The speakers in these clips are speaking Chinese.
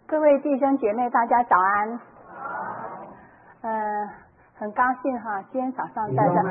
各位弟兄姐妹，大家早安。很高兴哈，今天早上在这。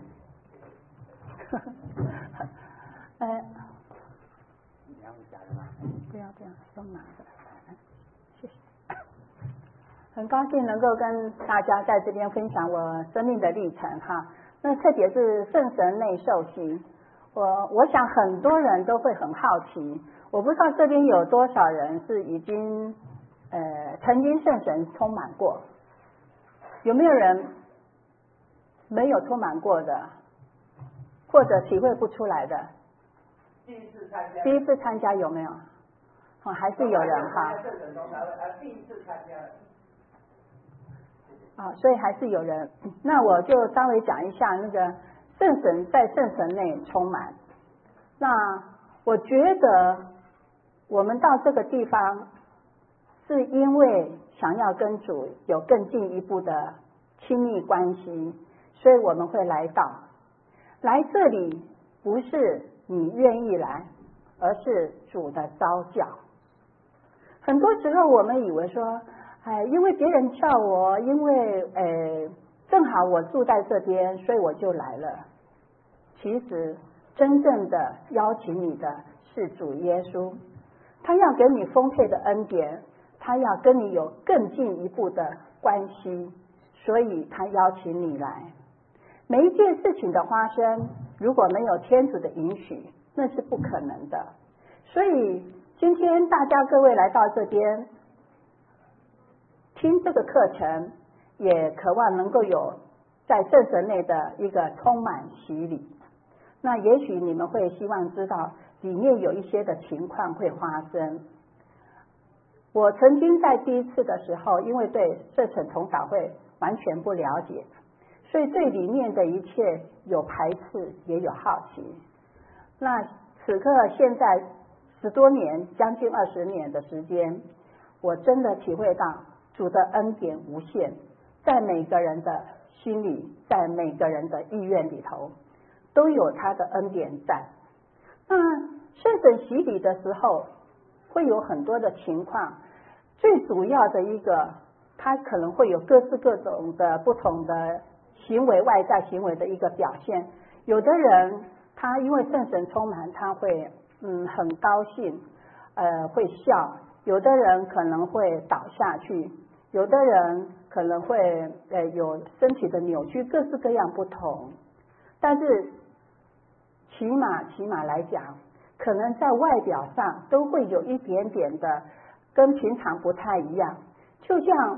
你要讲的吗？ 不要，用拿的。谢谢。很高兴能够跟大家在这边分享我生命的历程哈。那特别是圣神内受洗，我想很多人都会很好奇，我不知道这边有多少人是已经曾经圣神充满过，有没有人没有充满过的，或者体会不出来的？ 第一次参加有没有？还是有人哈。 第一次参加。 所以还是有人。那我就稍微讲一下那个圣神在圣神内充满。那我觉得我们到这个地方是因为想要跟主有更进一步的亲密关系，所以我们会来这里，不是你愿意来，而是主的召叫。很多时候我们以为说因为别人叫我，因为正好我住在这边，所以我就来了。其实真正的邀请你的是主耶稣，他要给你丰沛的恩典，他要跟你有更进一步的关系，所以他邀请你来。每一件事情的发生，如果没有天主的允许，那是不可能的。所以今天大家各位来到这边听这个课程，也渴望能够有在圣神内的一个充满洗礼。那也许你们会希望知道里面有一些的情况会发生。我曾经在第一次的时候，因为对圣神统导会完全不了解，所以对里面的一切有排斥，也有好奇。那此刻现在10多年，将近20年的时间，我真的体会到主的恩典无限，在每个人的心里，在每个人的意愿里头，都有他的恩典在。那圣神洗礼的时候，会有很多的情况，最主要的一个，他可能会有各种的不同的行为，外在行为的一个表现。有的人他因为圣神充满，他会很高兴，会笑；有的人可能会倒下去，有的人可能会有身体的扭曲，各式各样不同。但是起码来讲，可能在外表上都会有一点点的跟平常不太一样。就像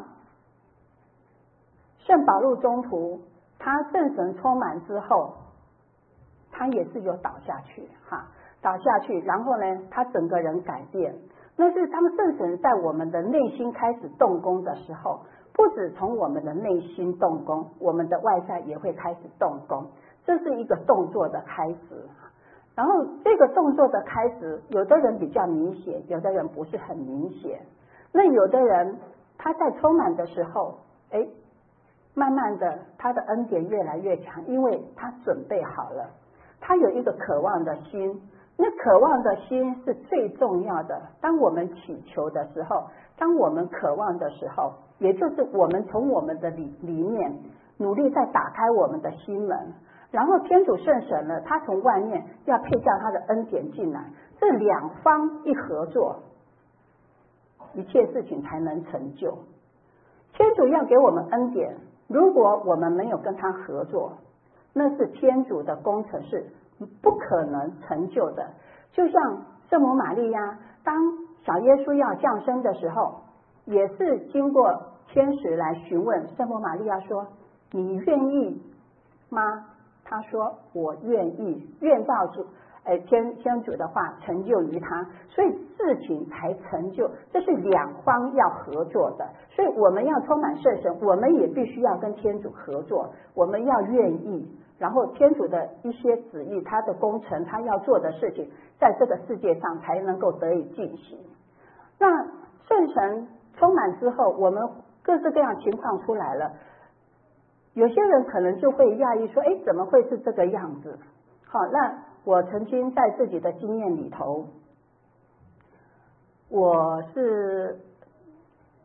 圣保禄宗徒，他圣神充满之后，他也是有倒下去倒下去，然后呢他整个人改变。那是当圣神在我们的内心开始动工的时候，不止从我们的内心动工，我们的外在也会开始动工，这是一个动作的开始。然后这个动作的开始，有的人比较明显，有的人不是很明显。那有的人他在充满的时候，慢慢的他的恩典越来越强，因为他准备好了，他有一个渴望的心。那渴望的心是最重要的。当我们祈求的时候，当我们渴望的时候，也就是我们从我们的里面努力在打开我们的心门，然后天主圣神呢，他从外面要配叫他的恩典进来，这两方一合作，一切事情才能成就。天主要给我们恩典，如果我们没有跟他合作，那是天主的工程是不可能成就的。就像圣母玛利亚，当小耶稣要降生的时候，也是经过天使来询问圣母玛利亚说，你愿意吗？他说我愿意，愿照主天主的话成就于他，所以事情才成就，这是两方要合作的。所以我们要充满圣神，我们也必须要跟天主合作，我们要愿意，然后天主的一些旨意，他的工程，他要做的事情，在这个世界上才能够得以进行。那圣神充满之后，我们各式各样情况出来了，有些人可能就会讶异说，怎么会是这个样子？好，那我曾经在自己的经验里头，我是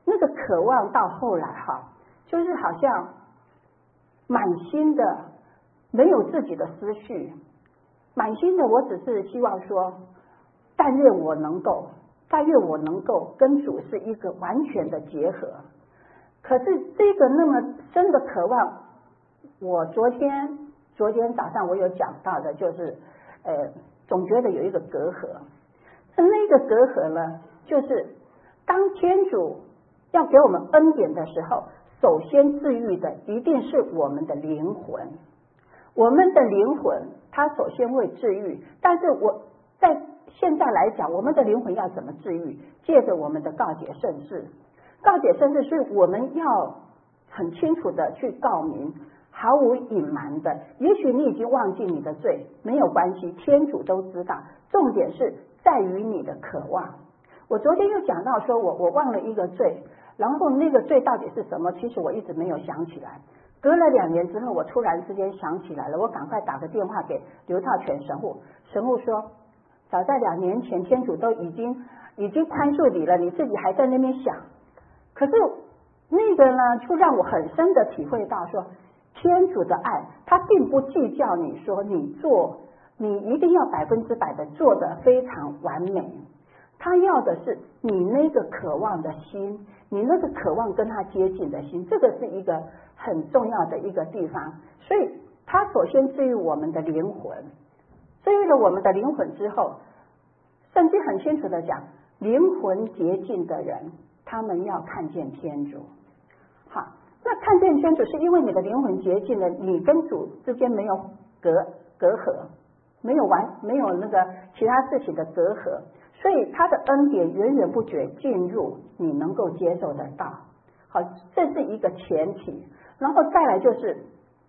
那个渴望到后来就是好像满心的没有自己的思绪，满心的我只是希望说，但愿我能够跟主是一个完全的结合。可是这个那么深的渴望，我昨天早上我有讲到的，就是总觉得有一个隔阂。那个隔阂呢，就是当天主要给我们恩典的时候，首先治愈的一定是我们的灵魂。我们的灵魂它首先会治愈，但是我在现在来讲，我们的灵魂要怎么治愈？借着我们的告解圣事。告解圣事是我们要很清楚的去告明，毫无隐瞒的。也许你已经忘记你的罪，没有关系，天主都知道。重点是在于你的渴望。我昨天又讲到说我忘了一个罪，然后那个罪到底是什么？其实我一直没有想起来。隔了2年之后，我突然之间想起来了，我赶快打个电话给刘兆全神父。神父说，早在2年前天主都已经宽恕你了，你自己还在那边想。可是那个呢，就让我很深的体会到说，天主的爱他并不计较你说你一定要100%的做得非常完美，他要的是你那个渴望的心，你那个渴望跟他接近的心，这个是一个很重要的一个地方。所以他首先治愈我们的灵魂，治愈了我们的灵魂之后，圣经很清楚的讲，灵魂洁净的人他们要看见天主。好，那看见天主是因为你的灵魂洁净了，你跟主之间没有隔阂，没有那个其他事情的隔阂，所以他的恩典源源不绝进入，你能够接受得到。好，这是一个前提。然后再来就是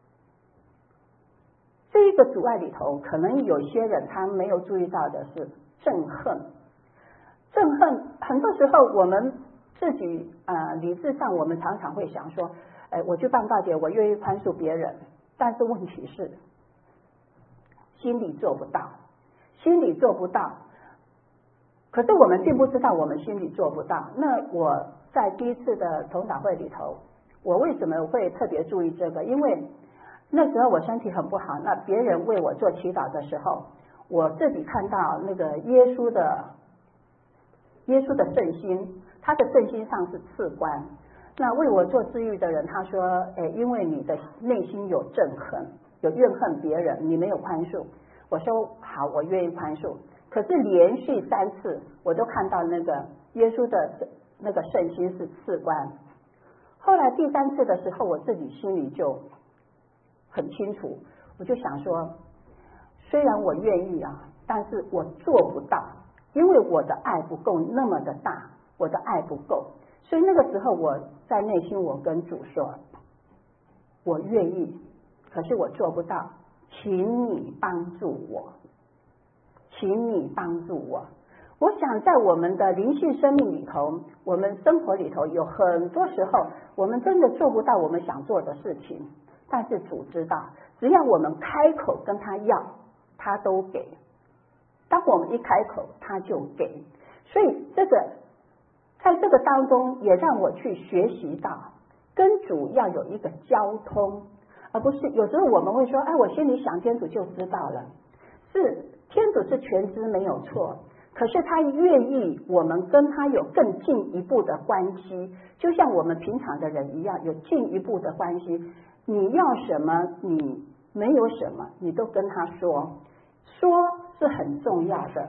这一个阻碍里头，可能有些人他没有注意到的是憎恨。很多时候我们自己理智上我们常常会想说，我去办告解，我愿意宽恕别人，但是问题是心里做不到。可是我们并不知道我们心里做不到。那我在第一次的同祷会里头，我为什么会特别注意这个？因为那时候我身体很不好，那别人为我做祈祷的时候，我自己看到那个耶稣的圣心，他的圣心上是刺冠。那为我做治愈的人，他说因为你的内心有憎恨，有怨恨别人，你没有宽恕。我说好，我愿意宽恕。可是连续3次我都看到那个耶稣的那个圣心是刺冠。后来第3次的时候，我自己心里就很清楚，我就想说，虽然我愿意但是我做不到，因为我的爱不够那么的大，我的爱不够。所以那个时候我在内心我跟主说，我愿意，可是我做不到，请你帮助我，我想在我们的灵性生命里头，我们生活里头有很多时候我们真的做不到我们想做的事情，但是主知道，只要我们开口跟他要，他都给。当我们一开口他就给。所以在这个当中也让我去学习到跟主要有一个交通，而不是有时候我们会说我心里想天主就知道了。是天主是全知没有错，可是他愿意我们跟他有更进一步的关系，就像我们平常的人一样，有进一步的关系。你要什么，你没有什么，你都跟他说是很重要的，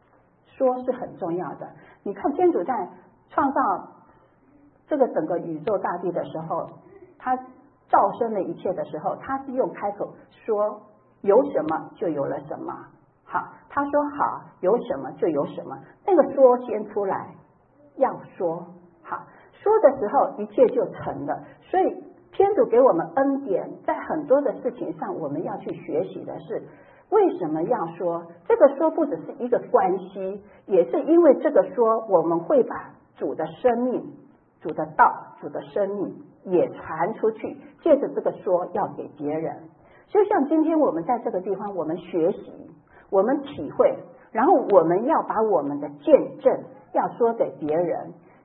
你看天主在创造这个整个宇宙大地的时候，他造生了一切的时候，他是用开口说有什么就有了什么。好，他说好，有什么就有什么，那个说先出来，要说好，说的时候一切就成了。所以天主给我们恩典，在很多的事情上我们要去学习的是为什么要说。这个说不只是一个关系，也是因为这个说我们会把主的生命、主的道、主的生命也传出去，借着这个说要给别人。就像今天我们在这个地方，我们学习，我们体会，然后我们要把我们的见证要说给别人。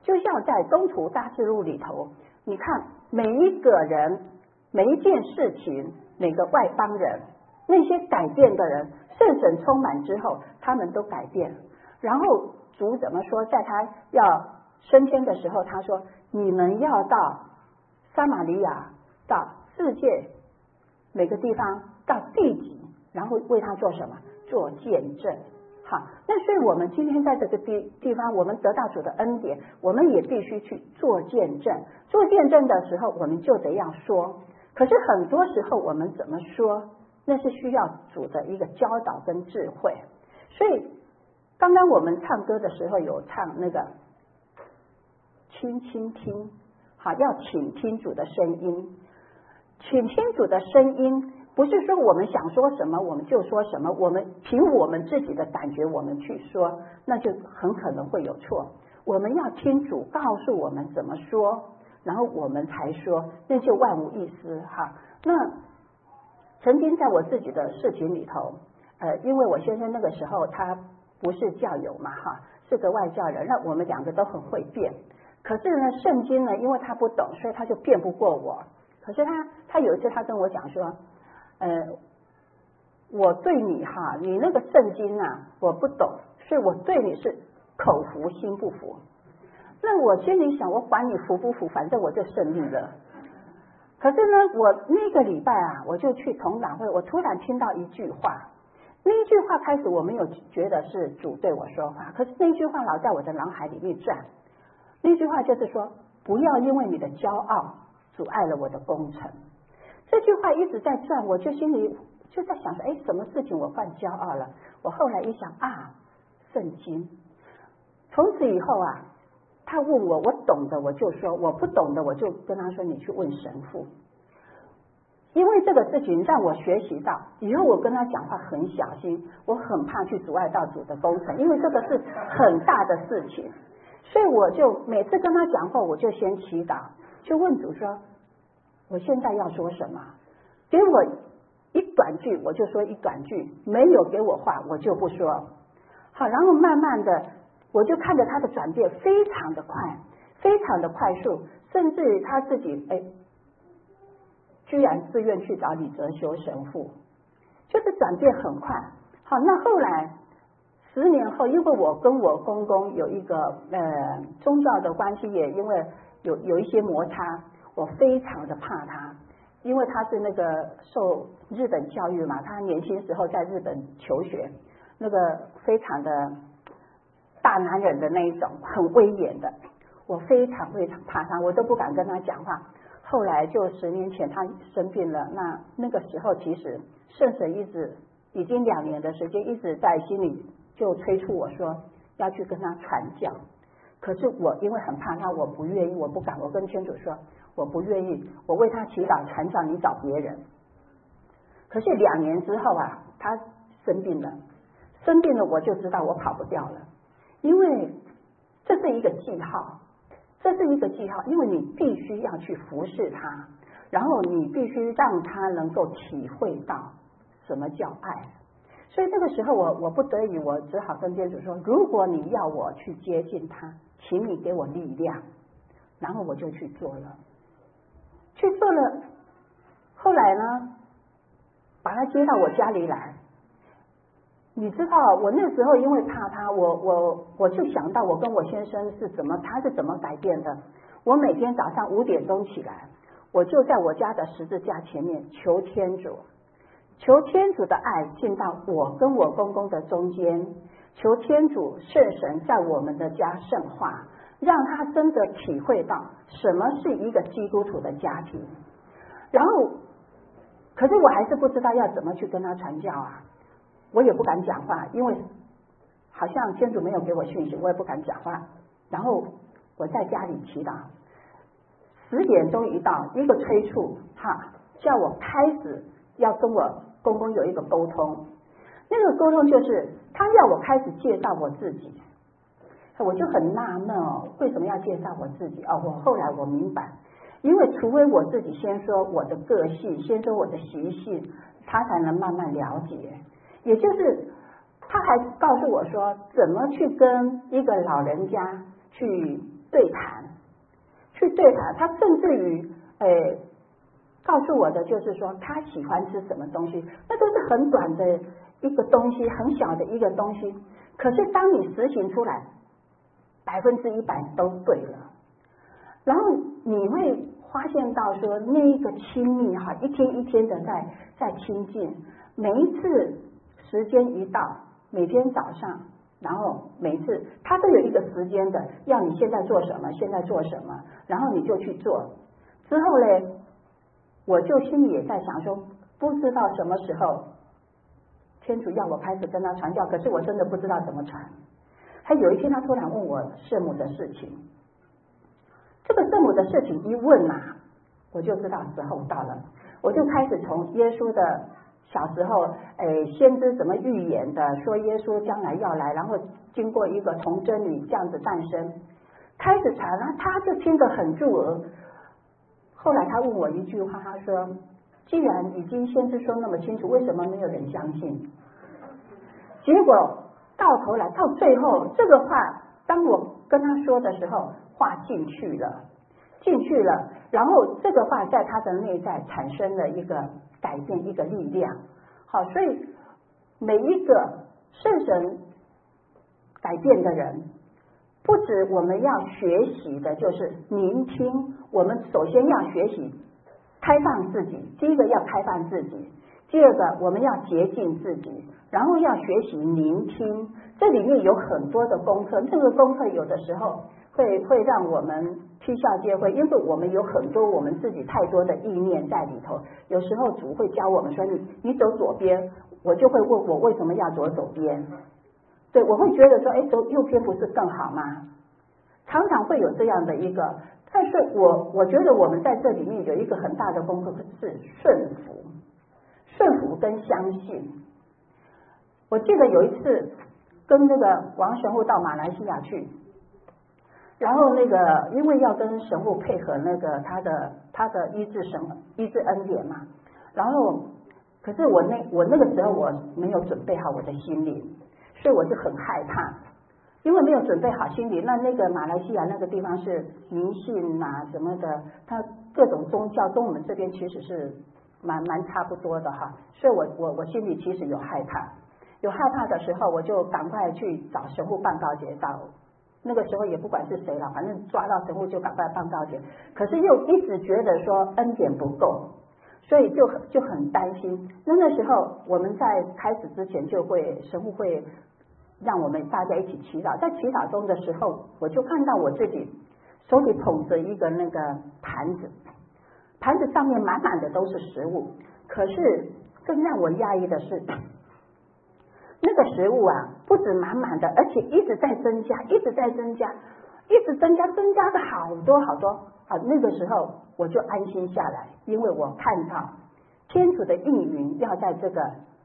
就像在东土大智录里头，你看每一个人、每一件事情、每个外邦人，那些改变的人，圣神充满之后，他们都改变。然后主怎么说？在他要升天的时候，他说：“你们要到撒玛利亚，到世界每个地方，到地极，然后为他做什么？做见证。”好，那所以我们今天在这个地方，我们得到主的恩典，我们也必须去做见证。做见证的时候，我们就得要说。可是很多时候我们怎么说，那是需要主的一个教导跟智慧。所以刚刚我们唱歌的时候有唱那个倾听，好，要倾听主的声音。倾听主的声音，不是说我们想说什么我们就说什么，我们凭我们自己的感觉我们去说，那就很可能会有错。我们要听主告诉我们怎么说，然后我们才说，那就万无一失哈。那曾经在我自己的事情里头，因为我先生那个时候他不是教友嘛哈，是个外教人，那我们两个都很会辩。可是呢，圣经呢，因为他不懂，所以他就辩不过我。可是他有一次他跟我讲说，我对你哈，你那个圣经啊，我不懂，所以我对你是口服心不服。那我心里想，我管你服不服，反正我就胜利了。可是呢，我那个礼拜啊，我就去同党会，我突然听到一句话，那一句话开始我没有觉得是主对我说话，可是那句话老在我的脑海里面转。那句话就是说，不要因为你的骄傲阻碍了我的工程。这句话一直在转，我就心里就在想说，什么事情我犯骄傲了？我后来一想啊，圣经。从此以后啊，他问我，我懂的我就说，我不懂的我就跟他说，你去问神父。因为这个事情让我学习到，以后我跟他讲话很小心，我很怕去阻碍到主的工程，因为这个是很大的事情。所以我就每次跟他讲话，我就先祈祷，就问主说，我现在要说什么？给我一短句我就说一短句，没有给我话我就不说。好，然后慢慢的我就看着他的转变非常的快，非常的快速，甚至他自己居然自愿去找李哲修神父，就是转变很快。好，那后来10年后，因为我跟我公公有一个宗教的关系，也因为有一些摩擦，我非常的怕他，因为他是那个受日本教育嘛，他年轻时候在日本求学，那个非常的大男人的那一种，很威严的，我非常非常怕他，我都不敢跟他讲话。后来就10年前他生病了，那个时候其实圣神已经2年的时间一直在心里就催促我说要去跟他传教，可是我因为很怕他，我不愿意，我不敢，我跟天主说我不愿意，我为他祈祷传教，你找别人。可是2年之后啊，他生病了我就知道我跑不掉了，因为这是一个记号，因为你必须要去服侍他，然后你必须让他能够体会到什么叫爱。所以这个时候我不得已，我只好跟天主说，如果你要我去接近他，请你给我力量。然后我就去做了，后来呢把他接到我家里来。你知道我那时候因为怕他，我就想到我跟我先生他是怎么改变的。我每天早上5点钟起来，我就在我家的十字架前面求天主的爱进到我跟我公公的中间，求天主圣神在我们的家圣化，让他真的体会到什么是一个基督徒的家庭。然后可是我还是不知道要怎么去跟他传教啊，我也不敢讲话，因为好像天主没有给我讯息，我也不敢讲话。然后我在家里祈祷，10点钟一到，一个催促叫我开始要跟我公公有一个沟通。那个沟通就是他要我开始介绍我自己，我就很纳闷为什么要介绍我自己我后来我明白，因为除非我自己先说我的个性，先说我的习性，他才能慢慢了解。也就是他还告诉我说怎么去跟一个老人家去对谈，他甚至于告诉我的就是说他喜欢吃什么东西，那都是很短的一个东西，很小的一个东西，可是当你实行出来100%都对了，然后你会发现到说那一个亲密一天一天的在亲近，每一次时间一到，每天早上，然后每一次他都有一个时间的，要你现在做什么，现在做什么，然后你就去做。之后呢，我就心里也在想说，不知道什么时候天主要我开始跟他传教，可是我真的不知道怎么传。还有一天他突然问我圣母的事情，这个圣母的事情一问我就知道时候到了，我就开始从耶稣的小时候先知怎么预言的，说耶稣将来要来，然后经过一个童贞女这样子诞生，开始传，然后他就听得很入耳。后来他问我一句话，他说既然已经先知说那么清楚，为什么没有人相信？结果到头来到最后，这个话当我跟他说的时候，话进去了，然后这个话在他的内在产生了一个改变，一个力量。好，所以每一个圣神改变的人，不止我们要学习的就是聆听，我们首先要学习开放自己，第一个要开放自己，第二个我们要洁净自己，然后要学习聆听。这里面有很多的功课，这个功课有的时候会让我们啼笑皆非，因为我们有很多我们自己太多的意念在里头。有时候主会教我们说你走左边，我就会问我为什么要走左边，对，我会觉得说走右边不是更好吗？常常会有这样的一个，但是我觉得我们在这里面有一个很大的功课是顺服跟相信。我记得有一次跟那个王神父到马来西亚去，然后那个因为要跟神父配合那个他的医治恩典嘛，然后可是我那个时候我没有准备好我的心灵，所以我就很害怕，因为没有准备好心理。那个马来西亚那个地方是迷信什么的，它各种宗教跟我们这边其实是蛮差不多的所以我心里其实有害怕的时候，我就赶快去找神父办告解，找那个时候也不管是谁了，反正抓到神父就赶快办告解，可是又一直觉得说恩典不够，所以就很担心。那时候我们在开始之前神父会让我们大家一起祈祷，在祈祷中的时候，我就看到我自己手里捧着一个那个盘子上面满满的都是食物，可是更让我压抑的是那个食物不止满满的，而且一直在增加的好多那个时候我就安心下来，因为我看到天主的应允要在这个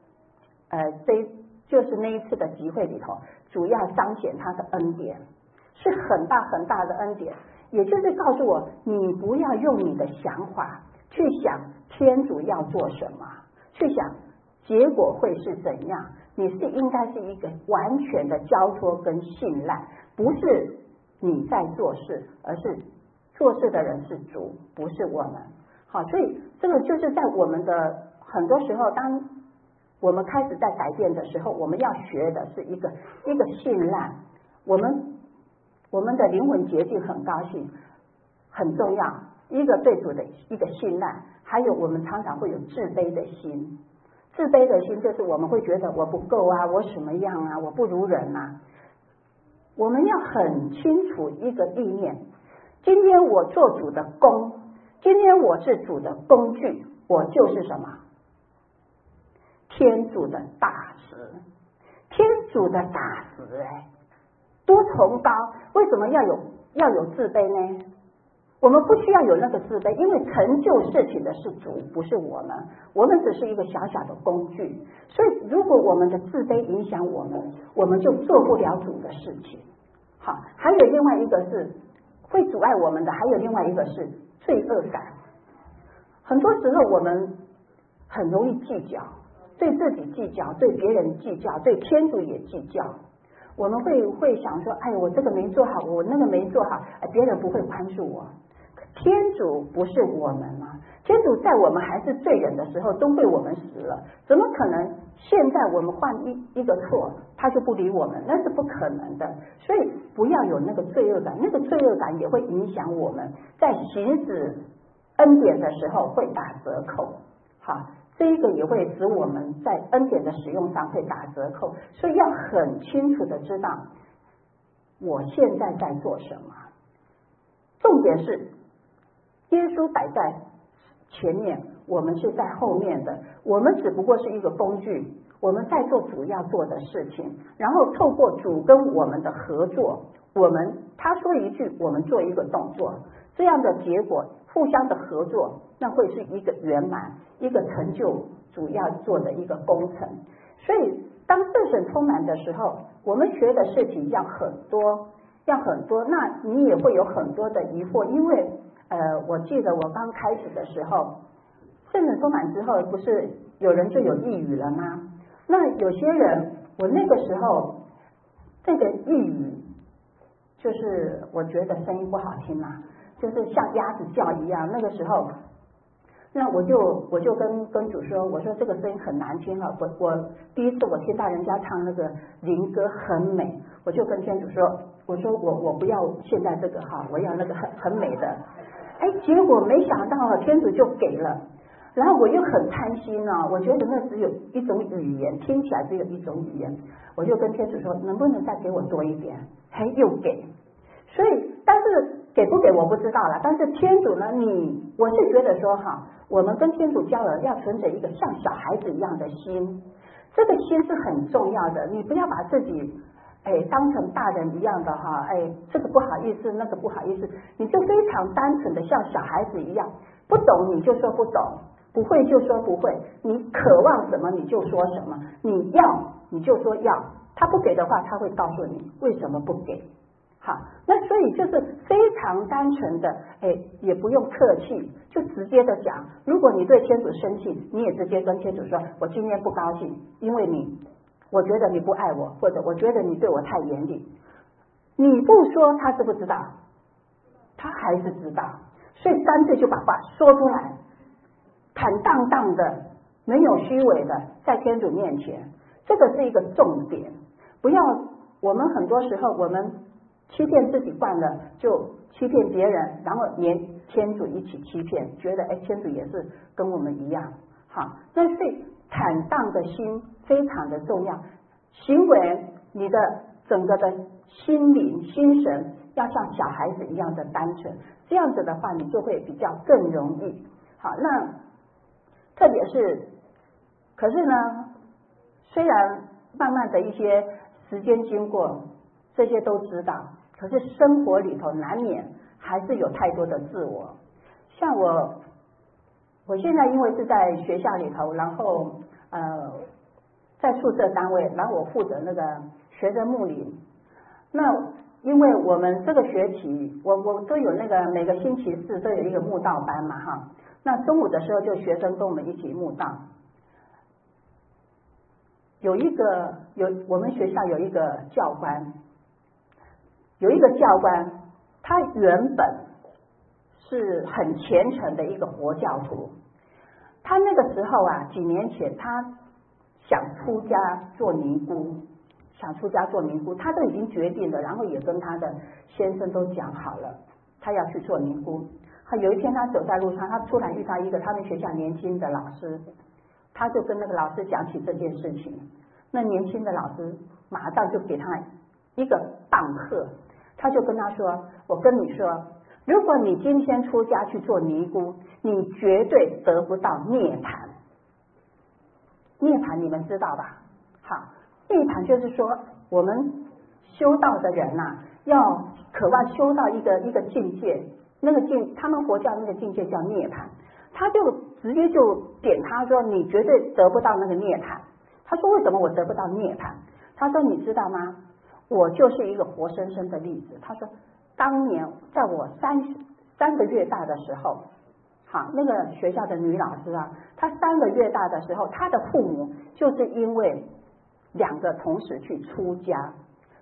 就是那一次的集会里头，主要彰显他的恩典，是很大很大的恩典。也就是告诉我，你不要用你的想法去想天主要做什么，去想结果会是怎样，你是应该是一个完全的交托跟信赖，不是你在做事，而是做事的人是主，不是我们。好，所以这个就是在我们的很多时候，当我们开始在改变的时候，我们要学的是一个信赖。我们的灵魂洁净很高兴，很重要。一个对主的一个信赖，还有我们常常会有自卑的心。自卑的心就是我们会觉得我不够我什么样我不如人我们要很清楚一个意念，今天我做主的工，今天我是主的工具，我就是什么？天主的大使，天主的大使多崇高！为什么要有自卑呢？我们不需要有那个自卑，因为成就事情的是主，不是我们只是一个小小的工具。所以如果我们的自卑影响我们就做不了主的事情。好，还有另外一个是会阻碍我们的，还有另外一个是罪恶感。很多时候我们很容易计较，对自己计较，对别人计较，对天主也计较。 我们会想说，哎，我这个没做好，我那个没做好，别人不会宽恕我。天主不是我们吗？天主在我们还是罪人的时候都为我们死了，怎么可能现在我们犯一个错他就不理我们？那是不可能的。所以不要有那个罪恶感，那个罪恶感也会影响我们在行使恩典的时候会打折扣。好，这个也会使我们在恩典的使用上会打折扣。所以要很清楚的知道我现在在做什么。重点是耶稣摆在前面，我们是在后面的，我们只不过是一个工具，我们在做主要做的事情，然后透过主跟我们的合作，他说一句，我们做一个动作，这样的结果互相的合作，那会是一个圆满，一个成就主要做的一个工程。所以当圣神充满的时候，我们学的事情要很多，那你也会有很多的疑惑，因为我记得我刚开始的时候，圣神充满之后，不是有人就有异语了吗？那有些人，我那个时候这个异语，就是我觉得声音不好听嘛，就是像鸭子叫一样。那个时候，那我就跟主说，我说这个声音很难听了。我第一次我听到人家唱那个灵歌很美，我就跟天主说，我说我不要现在这个哈，我要那个很美的。结果没想到天主就给了，然后我又很贪心啊，我觉得那只有一种语言，听起来只有一种语言，我就跟天主说，能不能再给我多一点？又给，所以但是给不给我不知道了，但是天主呢，我是觉得说哈，我们跟天主交流要存着一个像小孩子一样的心，这个心是很重要的，你不要把自己当成大人一样的哈，这个不好意思，那个不好意思，你就非常单纯的像小孩子一样，不懂你就说不懂，不会就说不会，你渴望什么你就说什么，你要你就说要，他不给的话他会告诉你为什么不给。好，那所以就是非常单纯的，也不用客气，就直接的讲，如果你对天主生气，你也直接跟天主说，我今天不高兴，因为我觉得你不爱我，或者我觉得你对我太严厉。你不说他知不知道？他还是知道，所以干脆就把话说出来，坦荡荡的，没有虚伪的，在天主面前，这个是一个重点。不要，我们很多时候我们欺骗自己惯了，就欺骗别人，然后连天主一起欺骗，觉得天主也是跟我们一样。好，那所以坦荡的心非常的重要，行为你的整个的心灵心神要像小孩子一样的单纯，这样子的话你就会比较更容易。好，那特别是可是呢，虽然慢慢的一些时间经过，这些都知道，可是生活里头难免还是有太多的自我。像我现在因为是在学校里头，然后在宿舍单位，然后我负责那个学生牧灵。那因为我们这个学期我都有那个每个星期四都有一个慕道班嘛哈，那中午的时候就学生跟我们一起慕道。我们学校有一个教官，他原本是很虔诚的一个佛教徒，他那个时候啊，几年前他想出家做尼姑，他都已经决定了，然后也跟他的先生都讲好了，他要去做尼姑。有一天他走在路上，他突然遇到一个他们学校年轻的老师，他就跟那个老师讲起这件事情，那年轻的老师马上就给他一个棒喝，他就跟他说，我跟你说，如果你今天出家去做尼姑，你绝对得不到涅槃。涅槃你们知道吧？好，涅槃就是说我们修道的人啊，要渴望修到一个境界，他们佛教那个境界叫涅槃，他就直接就点他说，你绝对得不到那个涅槃。他说为什么我得不到涅槃？他说你知道吗？我就是一个活生生的例子。他说当年在我3个月大的时候，好，那个学校的女老师啊，她3个月大的时候，她的父母就是因为2个同时去出家，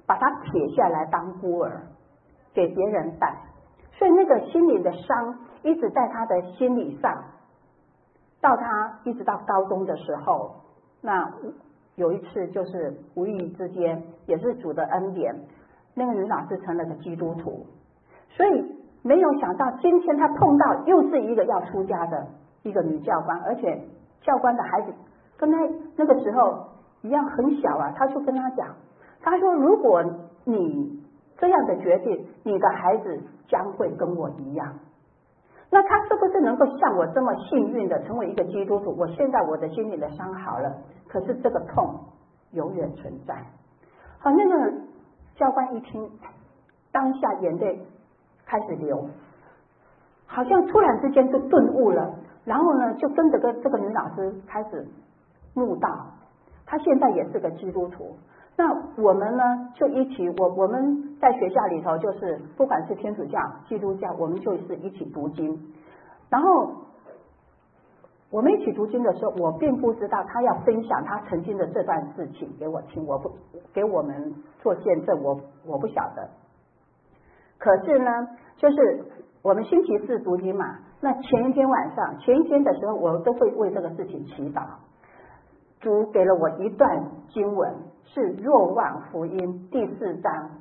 把他撇下来当孤儿，给别人带，所以那个心灵的伤一直在他的心理上，到他一直到高中的时候，那有一次就是无意之间，也是主的恩典，那个女老师成了个基督徒，所以没有想到今天他碰到又是一个要出家的一个女教官，而且教官的孩子跟他那个时候一样很小啊，他就跟他讲，他说如果你这样的决定，你的孩子将会跟我一样。那他是不是能够像我这么幸运的成为一个基督徒？我现在我的心里的伤好了，可是这个痛永远存在。好，那个教官一听，当下眼泪开始流，好像突然之间就顿悟了，然后呢就跟着这个女老师开始慕道，她现在也是个基督徒。那我们呢就一起，我们在学校里头就是不管是天主教、基督教，我们就是一起读经。然后我们一起读经的时候，我并不知道他要分享他曾经的这段事情给我听，我不给我们做见证，我不晓得。可是呢，就是我们星期四读经嘛，那前一天晚上，前一天的时候，我都会为这个事情祈祷。主给了我一段经文，是若望福音第4章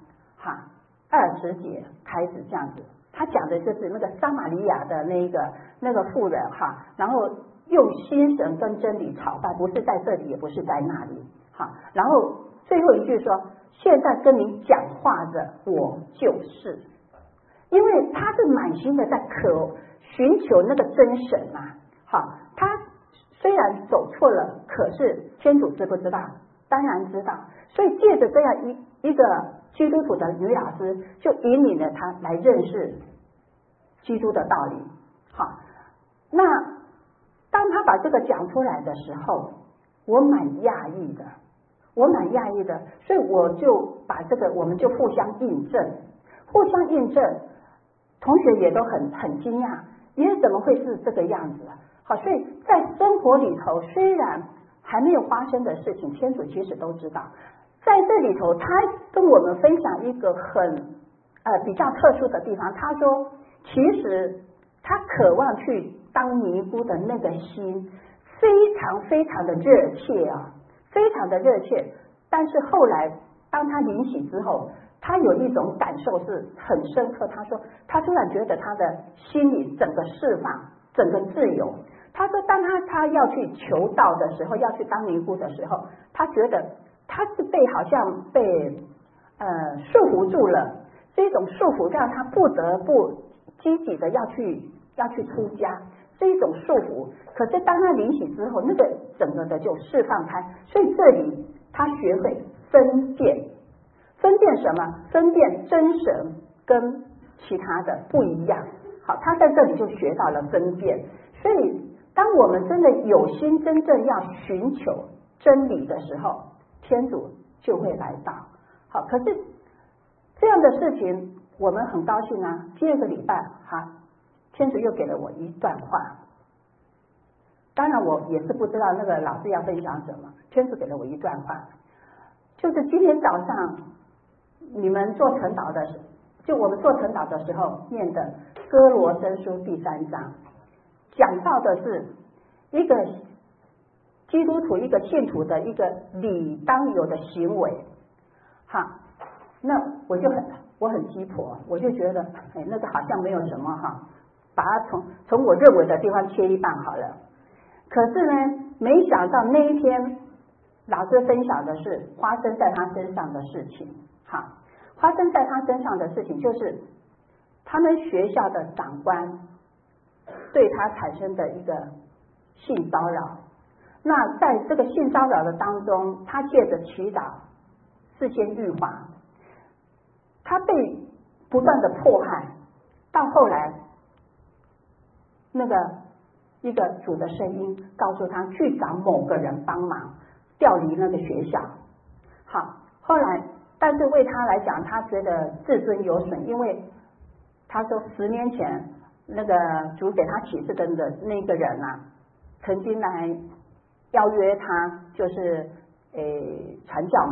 20节开始这样子。他讲的就是那个撒玛利亚的那个妇人然后用心神跟真理朝拜，不是在这里，也不是在那里然后最后一句说，现在跟你讲话的我就是，因为他是满心的在寻求那个真神他虽然走错了，可是天主知不知道？当然知道。所以借着这样一个基督徒的女老师，就引领了他来认识基督的道理。那当他把这个讲出来的时候，我蛮讶异的，所以我就把这个我们就互相印证，同学也都很惊讶，因为怎么会是这个样子好，所以在生活里头，虽然还没有发生的事情，天主其实都知道。在这里头，他跟我们分享一个比较特殊的地方。他说，其实他渴望去当尼姑的那个心，非常非常的热切非常的热切。但是后来，当他灵洗之后，他有一种感受是很深刻。他说，他突然觉得他的心里整个释放，整个自由。他说当他要去求道的时候，要去当尼姑的时候，他觉得他是好像被束缚住了，这种束缚让他不得不积极的要去出家，这一种束缚。可是当他灵洗之后，那个整个的就释放开。所以这里他学会分辨什么？分辨真神跟其他的不一样。好，他在这里就学到了分辨。所以当我们真的有心真正要寻求真理的时候，天主就会来到。好，可是这样的事情我们很高兴啊。第2个礼拜天主又给了我一段话，当然我也是不知道那个老师要分享什么。天主给了我一段话，就是今天早上你们做晨祷的时候，就我们做晨祷的时候念的哥罗森书第3章，讲到的是一个基督徒、一个信徒的一个理当有的行为。那我很鸡婆，我就觉得那个好像没有什么把它从我认为的地方切一半好了。可是呢，没想到那一天老师分享的是发生在他身上的事情。发生在他身上的事情就是他们学校的长官对他产生的一个性骚扰。那在这个性骚扰的当中，他借着祈祷事先预防，他被不断的迫害，到后来那个一个主的声音告诉他去找某个人帮忙调离那个学校。后来但是为他来讲，他觉得自尊有损，因为他说10年前那个主给他启示的那个人曾经来邀约他，就是传教嘛。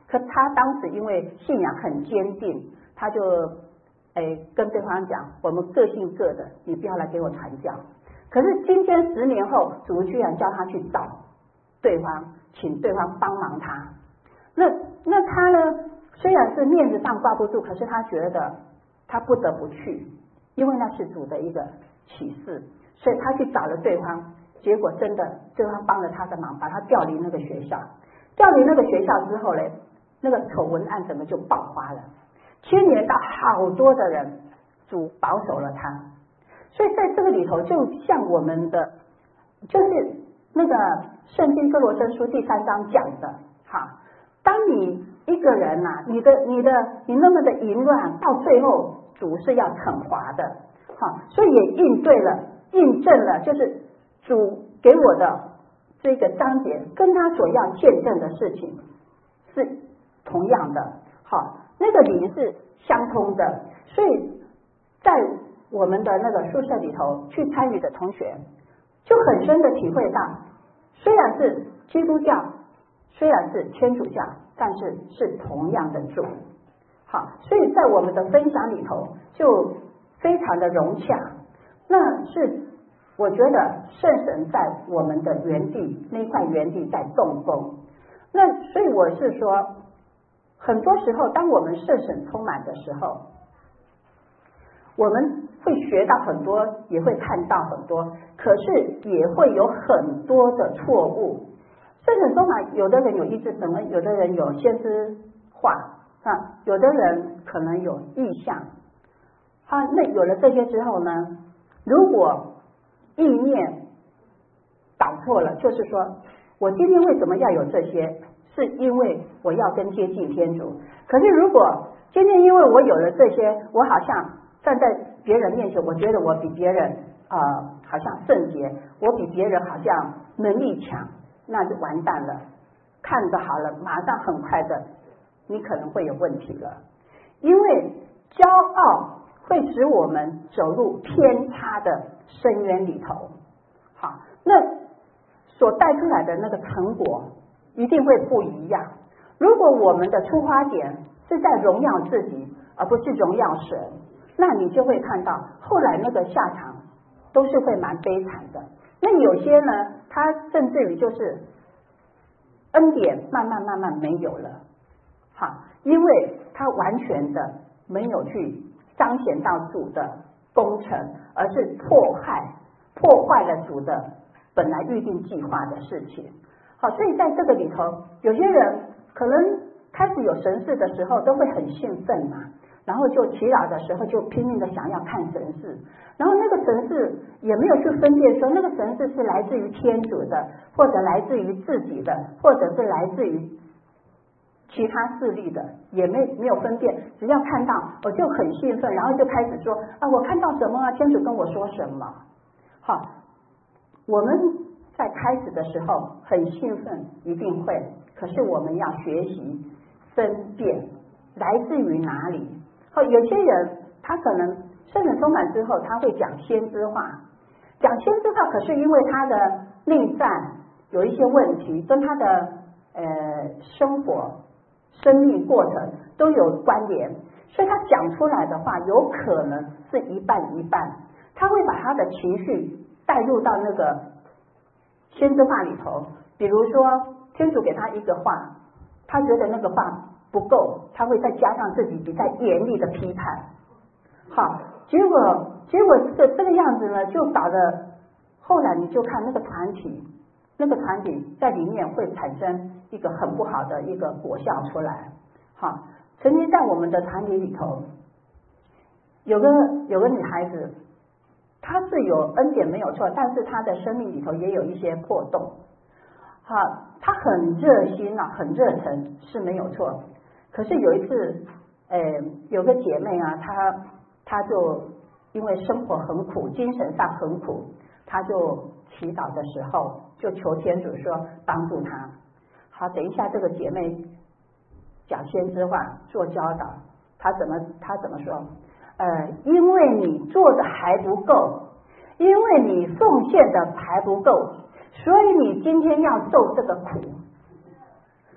可他当时因为信仰很坚定，他就跟对方讲，我们各信各的，你不要来给我传教。可是今天10年后，主居然叫他去找对方，请对方帮忙他。那他呢，虽然是面子上挂不住，可是他觉得他不得不去，因为那是主的一个启示，所以他去找了对方。结果真的对方帮了他的忙，把他调离那个学校。调离那个学校之后呢，那个丑闻案整个就爆发了，牵连到好多的人，主保守了他。所以在这个里头，就像我们的就是那个圣经哥罗森书第3章讲的，哈，当你一个人呐，你那么的淫乱，到最后主是要惩罚的，哈，所以也印证了，就是主给我的这个章节跟他所要见证的事情是同样的，好，那个灵是相通的。所以在我们的那个宿舍里头去参与的同学就很深的体会到，虽然是基督教，虽然是天主教，但是是同样的主。好，所以在我们的分享里头就非常的融洽。那是我觉得圣神在我们的园地那块园地在动工。那所以我是说，很多时候当我们圣神充满的时候，我们会学到很多，也会看到很多，可是也会有很多的错误。圣神充满，有的人有医治神恩，有的人有先知话啊，有的人可能有异象。那有了这些之后呢，如果意念导错了，就是说我今天为什么要有这些，是因为我要更接近天主。可是如果今天因为我有了这些，我好像站在别人面前，我觉得我比别人好像圣洁，我比别人好像能力强，那就完蛋了。看得好了，马上很快的你可能会有问题了。因为骄傲会使我们走入偏差的深渊里头。好，那所带出来的那个成果一定会不一样。如果我们的出发点是在荣耀自己，而不是荣耀神，那你就会看到后来那个下场都是会蛮悲惨的。那有些呢，他甚至于就是恩典慢慢没有了，好，因为他完全的没有去彰显到主的工程，而是破坏了主的本来预定计划的事情。好，所以在这个里头，有些人可能开始有神视的时候都会很兴奋嘛，然后就祈祷的时候就拼命的想要看神视，然后那个神视也没有去分辨说那个神视是来自于天主的，或者来自于自己的，或者是来自于其他势力的，也没有分辨，只要看到我就很兴奋，然后就开始说我看到什么啊，天主跟我说什么。好，我们在开始的时候很兴奋，一定会，可是我们要学习分辨来自于哪里。有些人他可能圣神充满之后，他会讲先知话，讲先知话，可是因为他的内在有一些问题，跟他的生活生命过程都有关联，所以他讲出来的话有可能是一半一半，他会把他的情绪带入到那个先知话里头。比如说天主给他一个话，他觉得那个话不够，他会再加上自己比较严厉的批判。好，结果这个样子呢，就搞得后来你就看那个团体在里面会产生一个很不好的一个果效出来。好，曾经在我们的团体里头有个女孩子，她是有恩典没有错，但是她的生命里头也有一些破洞。好，她很热心啊，很热忱是没有错，可是有一次有个姐妹啊，她就因为生活很苦，精神上很苦，她就祈祷的时候就求天主说帮助她。好，等一下这个姐妹讲先知话做教导，她怎么说？因为你做的还不够，因为你奉献的还不够，所以你今天要受这个苦。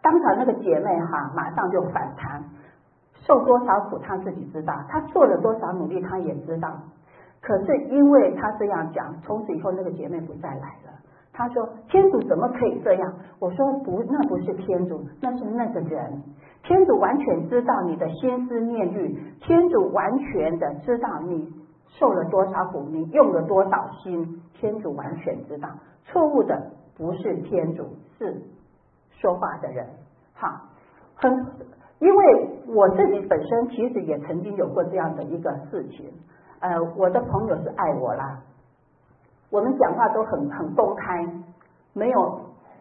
当场那个姐妹哈，马上就反弹，受多少苦她自己知道，她做了多少努力她也知道。可是因为她这样讲，从此以后那个姐妹不再来了。她说天主怎么可以这样？我说不，那不是天主，那是那个人。天主完全知道你的心思念虑，天主完全的知道你受了多少苦，你用了多少心，天主完全知道。错误的不是天主，是说话的人。好，因为我自己本身其实也曾经有过这样的一个事情。我的朋友是爱我啦，我们讲话都很公开，没有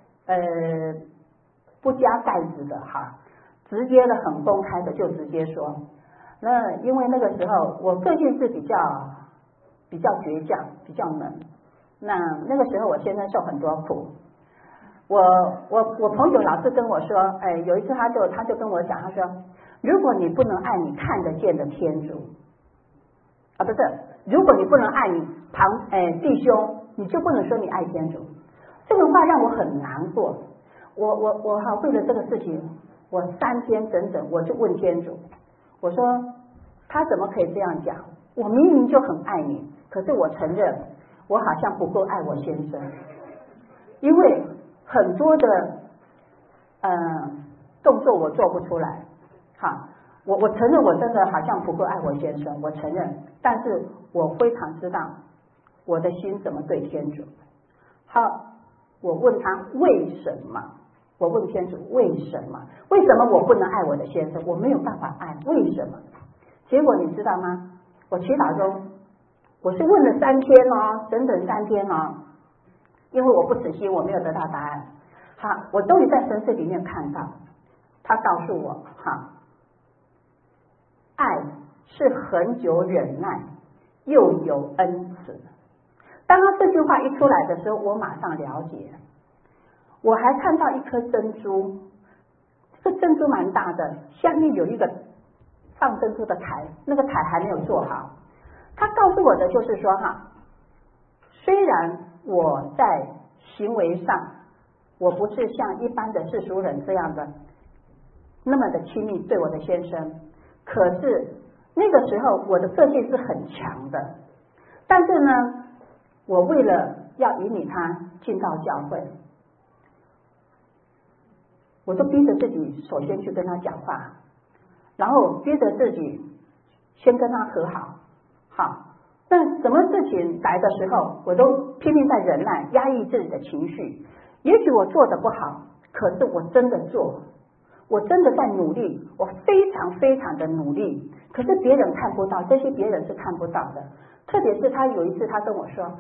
不加盖子的哈，直接的很公开的就直接说。那因为那个时候我个性是比较倔强，比较冷。那个时候我先生受很多苦，我朋友老是跟我说，有一次他就跟我讲，他说如果你不能爱你看得见的天主不是，如果你不能爱你弟兄，你就不能说你爱天主。这个话让我很难过。我为了这个事情，我3天整整我就问天主，我说他怎么可以这样讲？我明明就很爱你，可是我承认我好像不够爱我先生，因为很多的动作我做不出来。好，我承认我真的好像不够爱我先生，我承认，但是我非常知道我的心怎么对天主。好，我问他为什么？我问天主为什么？为什么我不能爱我的先生？我没有办法爱，为什么？结果你知道吗？我祈祷中，我是问了3天哦，整整3天哦，因为我不死心，我没有得到答案。好，我终于在神视里面看到，他告诉我，爱是恒久忍耐，又有恩慈。当他这句话一出来的时候，我马上了解。我还看到一颗珍珠，这个珍珠蛮大的，下面有一个放珍珠的台，那个台还没有做好。他告诉我的就是说虽然我在行为上我不是像一般的世俗人这样的那么的亲密对我的先生，可是那个时候我的个性是很强的，但是呢，我为了要引领他进到教会，我就逼着自己首先去跟他讲话，然后逼着自己先跟他和好。好，但什么事情来的时候，我都拼命在忍耐，压抑自己的情绪。也许我做的不好，可是我真的做，我真的在努力，我非常非常的努力，可是别人看不到，这些别人是看不到的。特别是他有一次他跟我说，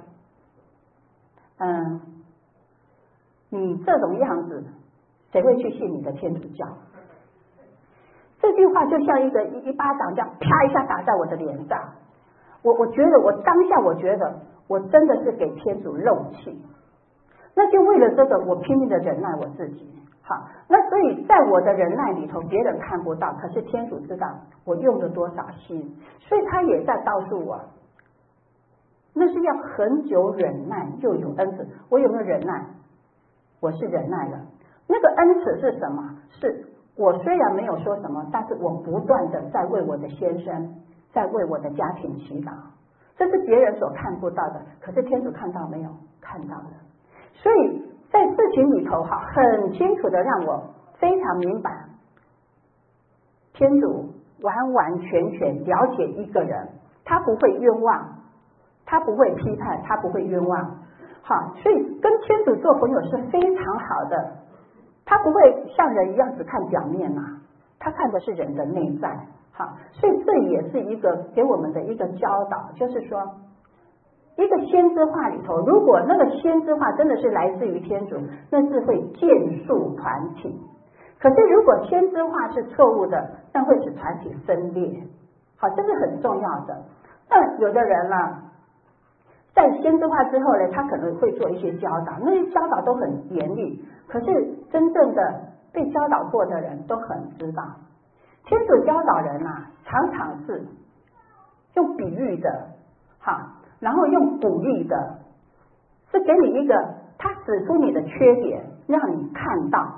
你这种样子谁会去信你的天主教？这句话就像一巴掌这样啪一下打在我的脸上。我觉得我当下我觉得我真的是给天主漏气，那就为了这个我拼命的忍耐我自己。好，那所以在我的忍耐里头，别人看不到，可是天主知道我用了多少心，所以他也在告诉我，那是要很久忍耐又有恩慈。我有没有忍耐？我是忍耐了。那个恩慈是什么？是我虽然没有说什么，但是我不断的在为我的先生，在为我的家庭祈祷，这是别人所看不到的，可是天主看到没有？看到了。所以在事情里头很清楚的让我非常明白，天主完完全全了解一个人，他不会冤枉，他不会批判，他不会冤枉。好，所以跟天主做朋友是非常好的，他不会像人一样只看表面他看的是人的内在。好，所以这也是一个给我们的一个教导，就是说一个先知话里头，如果那个先知话真的是来自于天主，那是会建树团体。可是如果先知话是错误的，那会使团体分裂。好，这是很重要的。那有的人在先知话之后呢，他可能会做一些教导，那些教导都很严厉，可是真正的被教导过的人都很知道，天主教导人常常是用比喻的，然后用鼓励的，是给你一个他指出你的缺点，让你看到，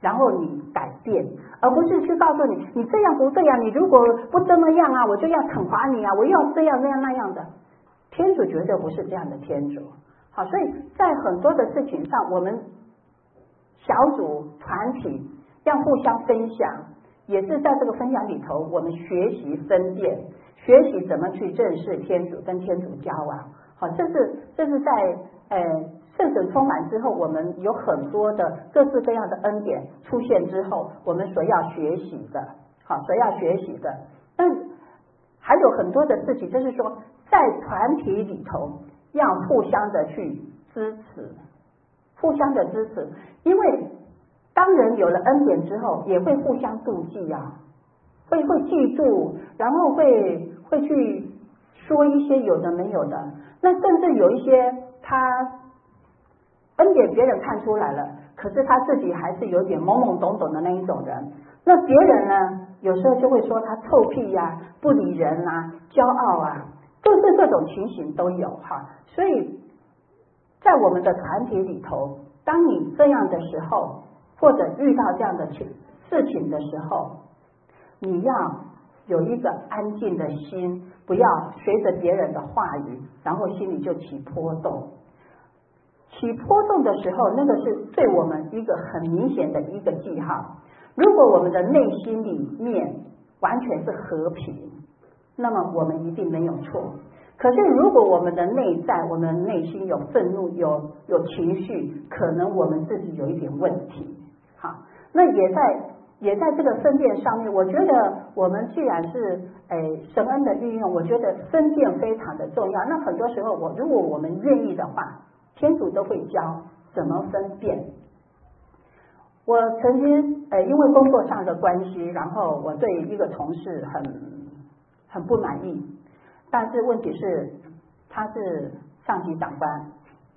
然后你改变，而不是去告诉你你这样不对啊，你如果不这么样啊，我就要惩罚你啊，我要这样那样的。天主绝对不是这样的天主。好，所以在很多的事情上，我们小组团体要互相分享，也是在这个分享里头，我们学习分辨，学习怎么去认识天主，跟天主交往。好，这是在圣神充满之后，我们有很多的各式各样的恩典出现之后，我们所要学习的。好，所要学习的。但还有很多的事情，就是说在团体里头要互相的去支持，互相的支持，因为当人有了恩典之后，也会互相妒忌啊，会嫉妒，然后会去说一些有的没有的。那甚至有一些他恩典别人看出来了，可是他自己还是有点懵懵懂懂的那一种人，那别人呢有时候就会说他臭屁呀、不理人啊、骄傲啊，各式各种情形都有哈。所以在我们的团体里头，当你这样的时候，或者遇到这样的事情的时候，你要有一个安静的心，不要随着别人的话语，然后心里就起波动。起波动的时候，那个是对我们一个很明显的一个记号。如果我们的内心里面完全是和平，那么我们一定没有错。可是如果我们的内在，我们内心有愤怒，有情绪，可能我们自己有一点问题。好，那也在这个分辨上面，我觉得我们既然是神恩的运用，我觉得分辨非常的重要。那很多时候如果我们愿意的话，天主都会教怎么分辨。我曾经因为工作上的关系，然后我对一个同事很不满意，但是问题是他是上级长官，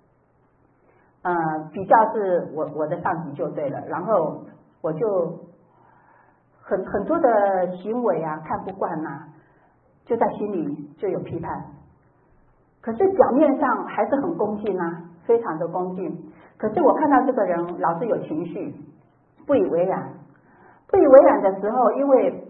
比较是我的上级就对了，然后我就很多的行为啊看不惯啊，就在心里就有批判，可是表面上还是很恭敬啊，非常的恭敬。可是我看到这个人老是有情绪，不以为然的时候，因为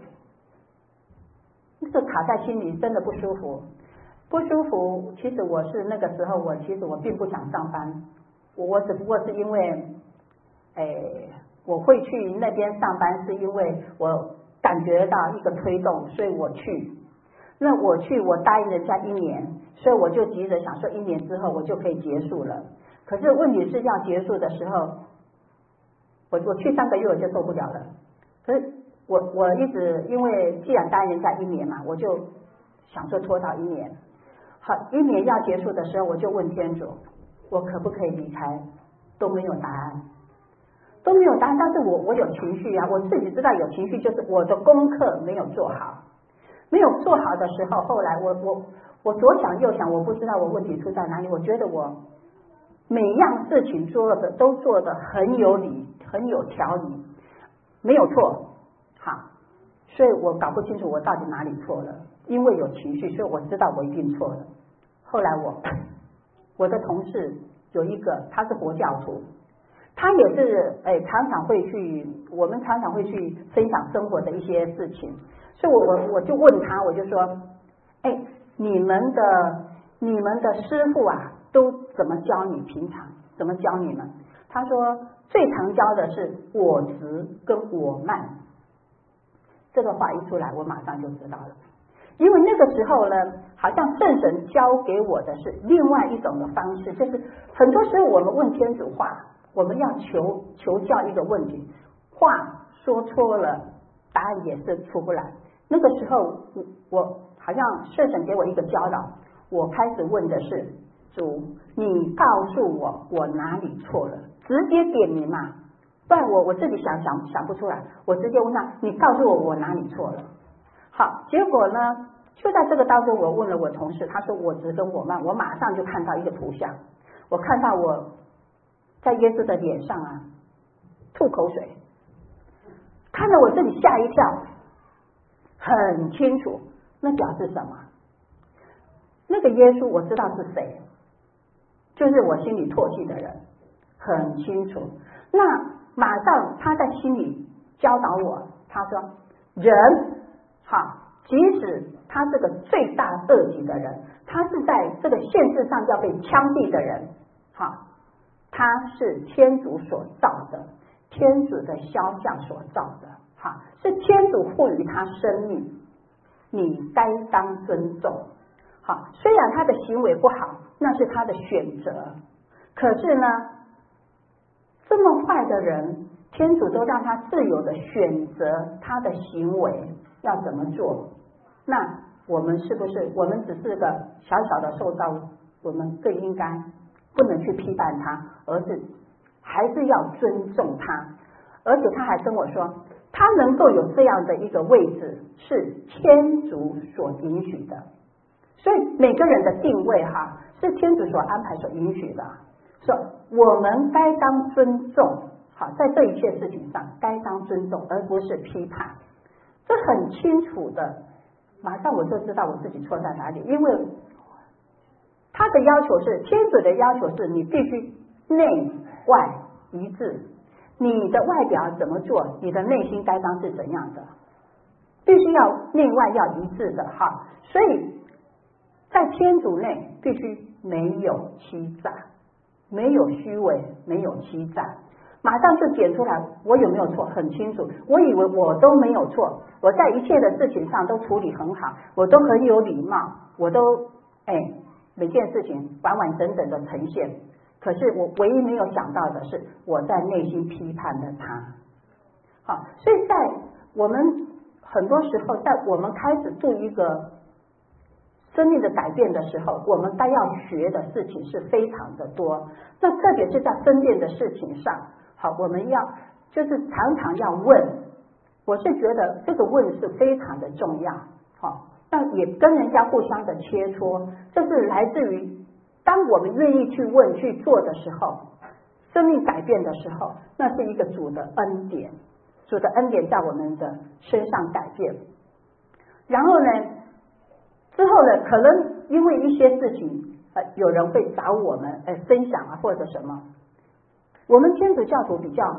这卡在心里，真的不舒服。其实我是那个时候，我并不想上班，我只不过是因为我会去那边上班，是因为我感觉到一个推动，所以我去。那我答应人家1年，所以我就急着想说1年之后我就可以结束了。可是问题是要结束的时候，我去3个月我就受不了了。可是我一直因为既然答应人家1年嘛，我就想说拖到1年。好，1年要结束的时候，我就问天主，我可不可以离开？都没有答案。但是我有情绪啊，我自己知道有情绪，就是我的功课没有做好。没有做好的时候，后来我左想右想，我不知道我问题出在哪里。我觉得我每样事情都做得很有理，很有条理，没有错。好，所以我搞不清楚我到底哪里错了，因为有情绪，所以我知道我一定错了。后来我的同事有一个，他是佛教徒，他也是我们常常会去分享生活的一些事情。所以我就问他，我就说，你们的师父啊，都怎么教你？平常怎么教你们？他说最常教的是我执跟我慢。这个话一出来，我马上就知道了，因为那个时候呢，好像圣神教给我的是另外一种的方式，就是很多时候我们问天主话，我们要求教一个问题，话说错了，答案也是出不来。那个时候我好像圣神给我一个教导，我开始问的是，主，你告诉我哪里错了，直接点名嘛，不然我自己想不出来，我直接问他，你告诉我哪里错了。好，结果呢，就在这个当中，我问了我同事，他说我执跟我慢，我马上就看到一个图像，我看到我在耶稣的脸上啊吐口水，看得我自己吓一跳，很清楚，那表示什么？那个耶稣我知道是谁，就是我心里唾弃的人，很清楚。那马上他在心里教导我，他说人即使他是个罪大恶极的人，他是在这个现世上要被枪毙的人，他是天主所造的，天主的肖像所造的，是天主赋予他生命，你该当尊重。虽然他的行为不好，那是他的选择，可是呢，这么坏的人，天主都让他自由的选择他的行为要怎么做，那我们是不是我们只是个小小的受造物，我们更应该不能去批判他，而是还是要尊重他。而且他还跟我说，他能够有这样的一个位置是天主所允许的，所以每个人的定位是天主所安排所允许的，所以我们该当尊重，在这一切事情上该当尊重，而不是批判，这很清楚的，马上我就知道我自己错在哪里。因为他的要求是，天主的要求是你必须内外一致，你的外表怎么做，你的内心该当是怎样的，必须要内外要一致的所以在天主内必须没有欺诈，没有虚伪，没有欺诈。马上就点出来我有没有错，很清楚，我以为我都没有错，我在一切的事情上都处理很好，我都很有礼貌，我都每件事情完完整整的呈现，可是我唯一没有想到的是，我在内心批判了他。所以在我们很多时候，在我们开始做一个生命的改变的时候，我们该要学的事情是非常的多。那特别是在分辨的事情上，我们要就是常常要问，我是觉得这个问是非常的重要。那也跟人家互相的切磋，这是来自于当我们愿意去问去做的时候，生命改变的时候，那是一个主的恩典，主的恩典在我们的身上改变。然后呢，之后呢，可能因为一些事情有人会找我们分享或者什么，我们天主教徒比较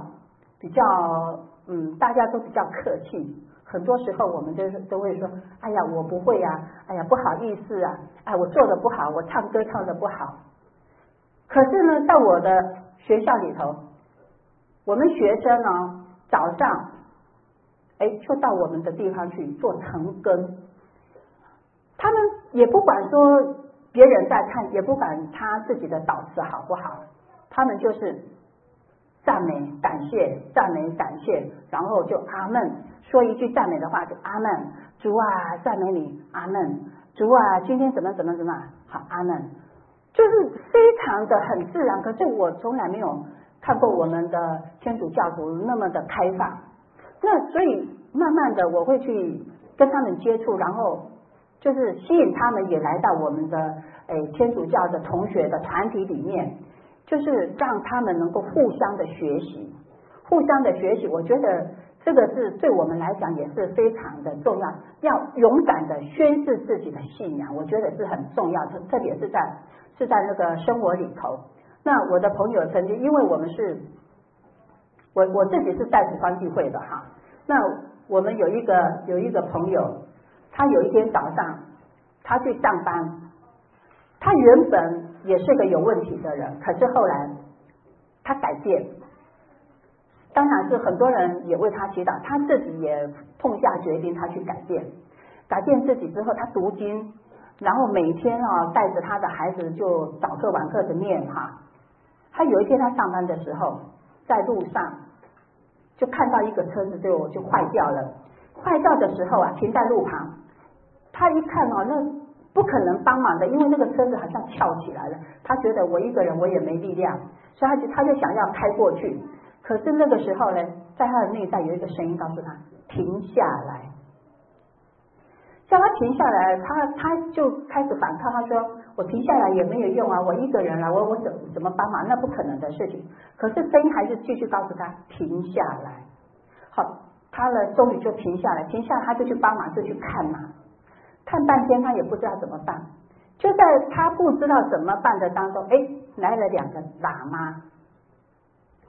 大家都比较客气，很多时候我们都会说，哎呀我不会啊，哎呀不好意思啊，我做的不好，我唱歌唱的不好。可是呢，在我的学校里头，我们学生呢早上就到我们的地方去做晨更，他们也不管说别人在看，也不管他自己的导师好不好，他们就是赞美感谢，赞美感谢，然后就阿们，说一句赞美的话就阿们，主啊赞美你，阿们，主啊今天怎么好，阿们，就是非常的很自然。可是我从来没有看过我们的天主教徒那么的开放，那所以慢慢的我会去跟他们接触，然后就是吸引他们也来到我们的天主教的同学的团体里面，就是让他们能够互相的学习，我觉得这个是对我们来讲也是非常的重要，要勇敢的宣示自己的信仰，我觉得是很重要的，特别是在那个生活里头。那我的朋友曾经，因为我们是我自己是在职方聚会的那我们有一个朋友，他有一天早上他去上班，他原本也是个有问题的人，可是后来他改变，当然是很多人也为他祈祷，他自己也痛下决定，他去改变自己之后，他读经，然后每天带着他的孩子就早课晚课的念他有一天他上班的时候，在路上就看到一个车子就坏掉了，坏掉的时候停在路旁，他一看那不可能帮忙的，因为那个车子好像翘起来了，他觉得我一个人我也没力量，所以他就想要开过去。可是那个时候呢，在他的内在有一个声音告诉他停下来，叫他停下来，他就开始反抗，他说我停下来也没有用啊，我一个人我怎么帮忙，那不可能的事情。可是声音还是继续告诉他停下来。好，他呢终于就停下来他就去帮忙，就去看半天他也不知道怎么办。就在他不知道怎么办的当中，来了2个喇嘛，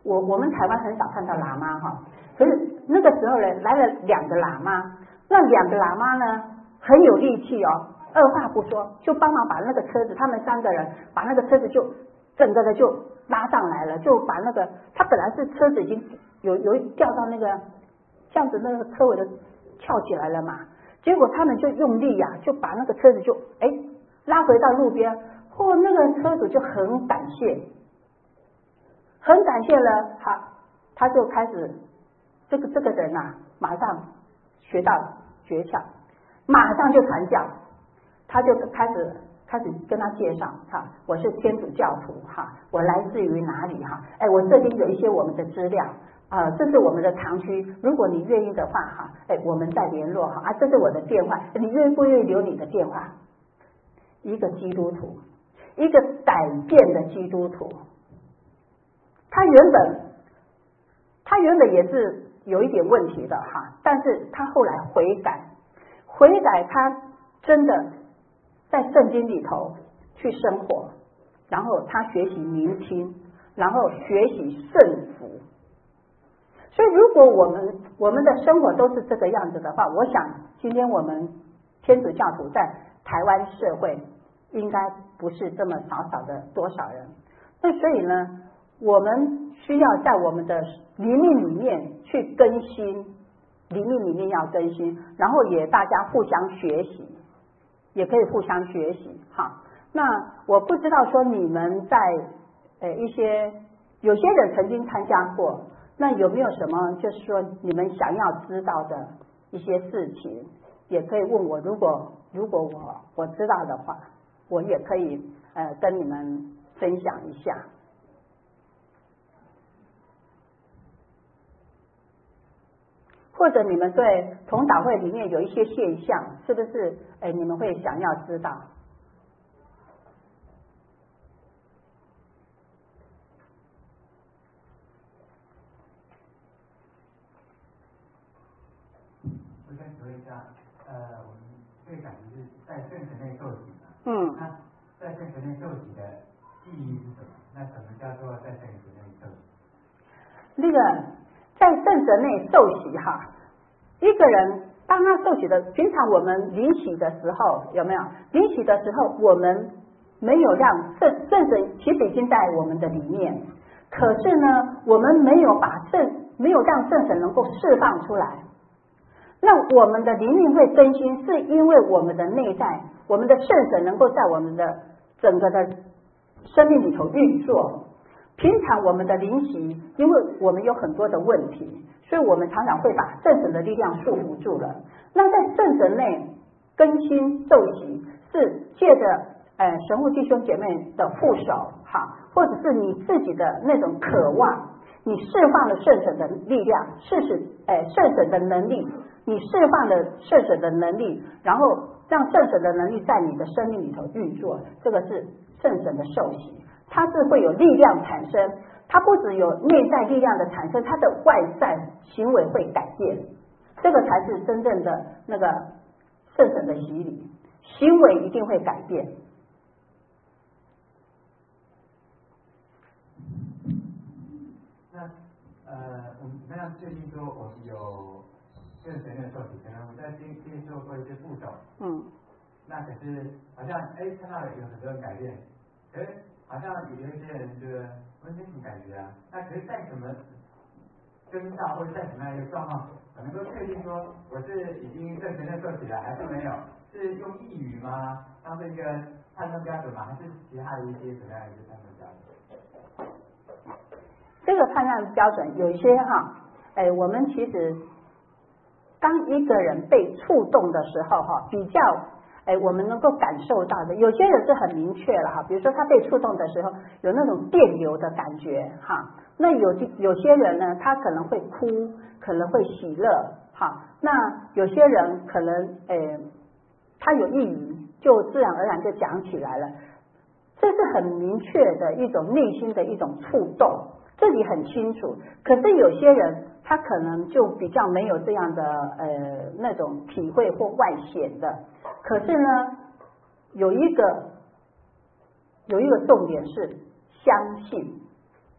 我们台湾很少看到喇嘛哈，可是那个时候呢来了2个喇嘛，那2个喇嘛呢很有力气哦，二话不说就帮忙把那个车子，他们3个人把那个车子就整个的就拉上来了，就把那个他本来是车子已经有掉到那个这样子那个车尾的翘起来了嘛，结果他们就用力啊，就把那个车子就拉回到路边，那个车主就很感谢了，他就开始这个人啊，马上学到诀窍，马上就传教，他就开始跟他介绍我是天主教徒我来自于哪里我这边有一些我们的资料这是我们的堂区，如果你愿意的话我们再联络这是我的电话，你愿不愿意留你的电话？一个基督徒，一个改变的基督徒，他原本也是有一点问题的但是他后来悔改，他真的在圣经里头去生活，然后他学习聆听，然后学习顺服。所以如果我们的生活都是这个样子的话，我想今天我们天主教徒在台湾社会应该不是这么少的多少人。那所以呢，我们需要在我们的灵命里面去更新，灵命里面要更新，然后也大家互相学习，也可以互相学习那我不知道说你们在有些人曾经参加过，那有没有什么就是说你们想要知道的一些事情，也可以问我，如果我知道的话，我也可以跟你们分享一下。或者你们对同祷会里面有一些现象，是不是你们会想要知道？ 我想请问一下，我们最感觉是在圣神内受洗嘛？那在圣神内受洗的意义是什么？那什么叫做在圣神内受洗？ 那个在圣神内受洗一个人当他受洗的，平常我们领洗的时候有没有？领洗的时候我们没有让圣神其实已经在我们的里面，可是呢，我们没有让圣神能够释放出来。那我们的灵命会更新，是因为我们的内在，我们的圣神能够在我们的整个的生命里头运作。平常我们的灵习，因为我们有很多的问题，所以我们常常会把圣神的力量束缚住了。那在圣神内更新受洗，是借着神父弟兄姐妹的副手或者是你自己的那种渴望，你释放了圣神的力量，圣神的能力，你释放了圣神的能力，然后让圣神的能力在你的生命里头运作，这个是圣神的受洗。它是会有力量产生，它不只有内在力量的产生，它的外在行为会改变，这个才是真正的那个圣神的洗礼，行为一定会改变。 那我们那样最近说我们有圣神的受洗，可能我们在接受过一些步骤，那可是好像看到有很多人改变，可是好像有一些人觉得我没什么感觉那可是在什么征兆或者在什么样一个状况，可能都确定说我是已经圣神的受洗了，还是没有？是用意语吗？当做一个判断标准吗？还是其他的一些什么样的一个判断标准？ 这个判断标准有一些我们其实当一个人被触动的时候比较我们能够感受到的，有些人是很明确了比如说他被触动的时候有那种电流的感觉那有些人呢，他可能会哭，可能会喜乐那有些人可能他有意语，就自然而然就讲起来了，这是很明确的一种内心的一种触动，自己很清楚。可是有些人他可能就比较没有这样的那种体会或外显的。可是呢，有一个重点是相信，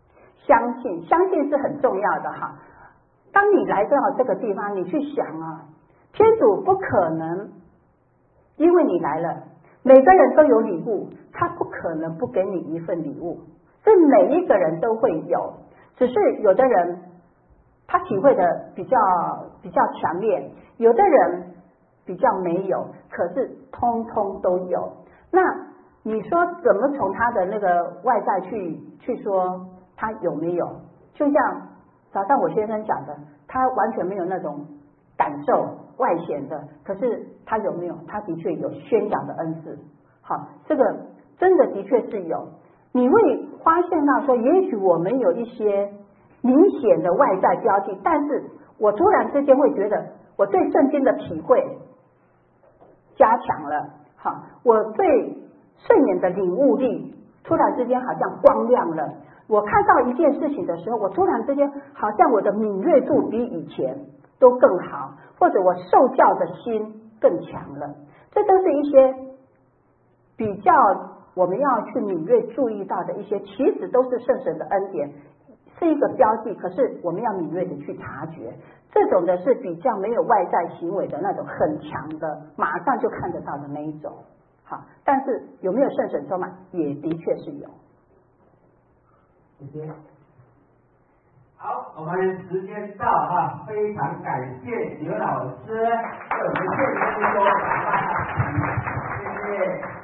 相信，相信是很重要的哈。当你来到这个地方，你去想啊，天主不可能因为你来了，每个人都有礼物，他不可能不给你一份礼物，是每一个人都会有，只是有的人他体会的比较强烈，有的人比较没有，可是通通都有。那你说怎么从他的那个外在去说他有没有？就像早上我先生讲的，他完全没有那种感受外显的，可是他有没有？他的确有宣讲的恩赐。好，这个真的的确是有。你会发现到说，也许我们有一些明显的外在标记，但是我突然之间会觉得我对圣经的体会加强了。好，我对圣言的领悟力突然之间好像光亮了。我看到一件事情的时候，我突然之间好像我的敏锐度比以前都更好，或者我受教的心更强了。这都是一些比较我们要去敏锐注意到的一些，其实都是圣神的恩典，是一个标记，可是我们要敏锐的去察觉。这种的是比较没有外在行为的那种很强的，马上就看得到的那一种。好，但是有没有圣神充满，也的确是有。 谢谢。好，我们时间到啊，非常感谢刘老师为我们献声说，谢谢。